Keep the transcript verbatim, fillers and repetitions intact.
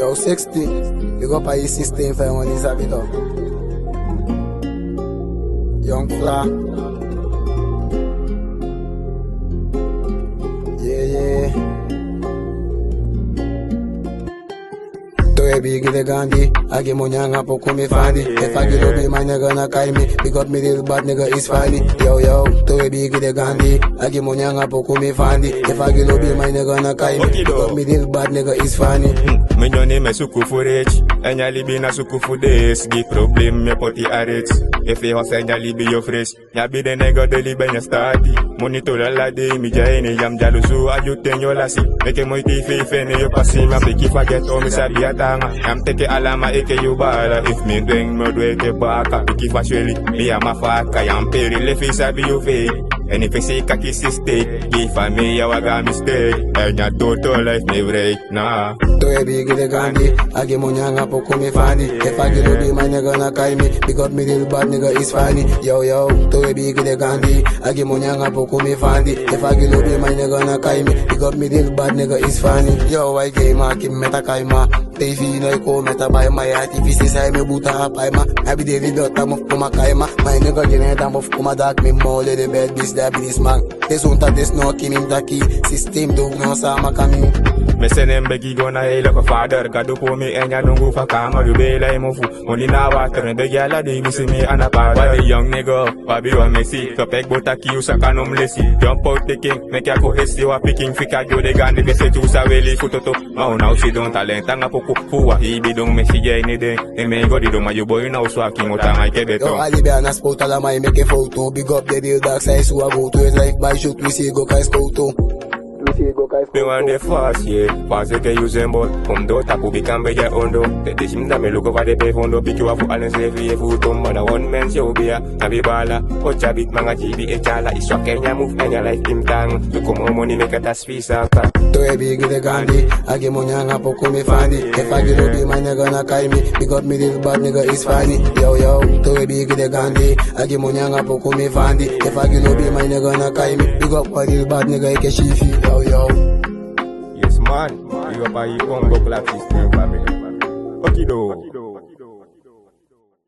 Yo, sixty. Big up a his system for one is a bit up. Young Fla. Yeah, yeah. Big the Gandhi, I give money and po come fandi. If I get up, my nigga na carry me. Big up me little bad nigga is funny. Yo yo, to big the Gandhi, I give money and po come fandi. If I get up, my nigga na carry me. Big up me little bad nigga is funny. Me nyone me suku for rich, enya libi na suku for this. Give problem me poti arets. If you hustle enya libi yo fresh, ya be the nigga de libi nya starty. Money to la de mi jaini yam jalusu ajute nyolasi. Make mo iti fe ne yo pasi ma peki forget o mi sabi atanga. I'm taking alama eke you bala. If me doing me do it baka. Piki fashweli, me am a faka. Yam peri le face sabi you fake. And if I say kaki stay, if I may I waga mistake. And ya total life me break, nah. To a big the Gandhi, I give money and po come fandi. If I get up, my nigga na carry me. Big up me little bad nigga is funny. Yo yo, to a big the Gandhi, I give money and po come fandi. If I get up, my nigga na carry me. Big up me little bad nigga is funny. Yo, I game ma kim meta kaima. T V no ko meta by my artifice say me buta apaima. I be the video time of kuma kaima. My nigga get time of kuma dark me more the bed this that be this man. This one that this no kim him taki. System do no sama kami. Me send him begi gonna hey like a father. Gado po me enya nungu fa kama you be like mofu. Money na water and the gyala dey miss me and a part. Why the young nigga? Why be one messy? So peg botaki you saka no mlesi. Jump out the king, make ya go hesi wa picking fika yo de gandi be se tu sa weli futoto. Oh now she don't talent anga poku fuwa. He be don't me she jay ni de. E me go di do my you boy now swaki mota my kebeto. Yo Ali be an a spot ala my make a photo. Big up the real dark side so I go to his life by shoot we see go kai scoto. Me want the fast, yeah. Fast que use them ball. Come do tapu become beja ondo. The team that me look over the pay fondo. Pick you up for all and save you for tom. Man a one man show be a nabi bala. Ocha bit manga G B H ala. It's your Kenya move and your life team tang. You come home money make a task fee saka. To a big the Gandhi, I give money and po come fandi. If I get up, my nigga na carry me. Big up me little bad nigga is funny. Yo yo, to a big the Gandhi, I give money and po come fandi. If I get up, my nigga na carry me. Big up my little bad nigga eke shifi. Yo yo. Man, you up a Congo black system family. Okay, though.